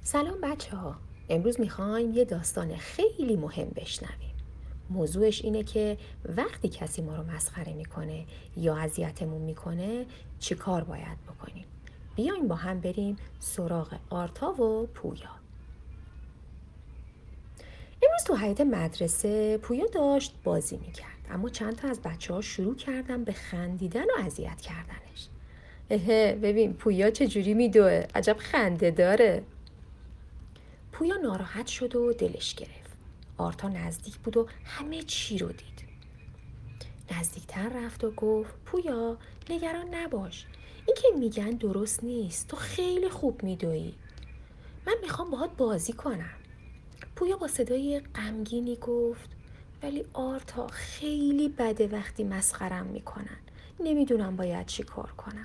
سلام بچه ها. امروز میخوایم یه داستان خیلی مهم بشنویم. موضوعش اینه که وقتی کسی ما رو مسخره میکنه یا اذیتمون میکنه چی کار باید بکنیم. بیایم با هم بریم سراغ آرتا و پویا. امروز تو حیاط مدرسه پویا داشت بازی میکرد، اما چند تا از بچه ها شروع کردن به خندیدن و اذیت کردنش. ببین پویا چجوری میدوه، عجب خنده داره. پویا ناراحت شد و دلش گرفت. آرتا نزدیک بود و همه چی رو دید. نزدیکتر رفت و گفت پویا نگران نباش، این که میگن درست نیست، تو خیلی خوب میدویی، من میخوام باهات بازی کنم. پویا با صدای غمگینی گفت ولی آرتا خیلی بده وقتی مسخرم میکنن، نمیدونم باید چی کار کنم.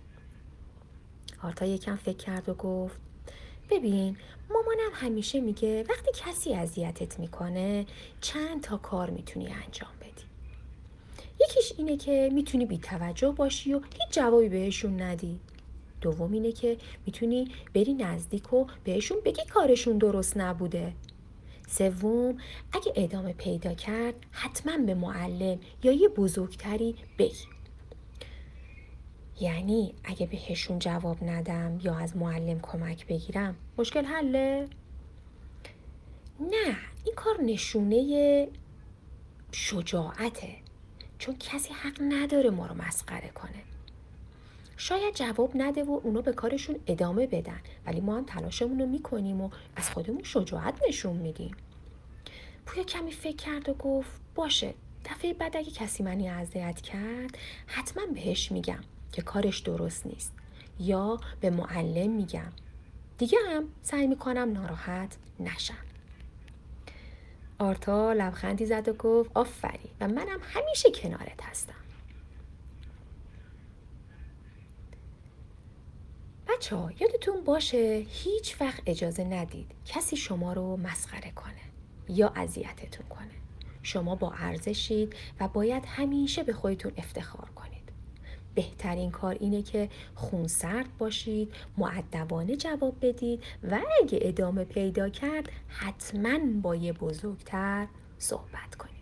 آرتا یکم فکر کرد و گفت ببین مامانم همیشه میگه وقتی کسی اذیتت میکنه چند تا کار میتونی انجام بدی. یکیش اینه که میتونی بی توجه باشی و هیچ جوابی بهشون ندی. دوم اینه که میتونی بری نزدیک و بهشون بگی کارشون درست نبوده. سوم اگه ادامه پیدا کرد حتما به معلم یا یه بزرگتری بگی. یعنی اگه بهشون جواب ندم یا از معلم کمک بگیرم مشکل حله؟ نه، این کار نشونه شجاعته، چون کسی حق نداره ما رو مسخره کنه. شاید جواب نده و اونا به کارشون ادامه بدن، ولی ما هم تلاشمون رو میکنیم و از خودمون شجاعت نشون میدیم. پویا کمی فکر کرد و گفت باشه، دفعه بعد اگه کسی منی اذیت کرد حتما بهش میگم که کارش درست نیست یا به معلم میگم. دیگه هم سعی میکنم ناراحت نشم. آرتا لبخندی زد و گفت آفرین و منم همیشه کنارت هستم. بچه ها یادتون باشه هیچ وقت اجازه ندید کسی شما رو مسخره کنه یا اذیتتون کنه. شما با ارزشید و باید همیشه به خودتون افتخار کنید. بهترین کار اینه که خونسرد باشید، مؤدبانه جواب بدید و اگه ادامه پیدا کرد حتما با یه بزرگتر صحبت کنید.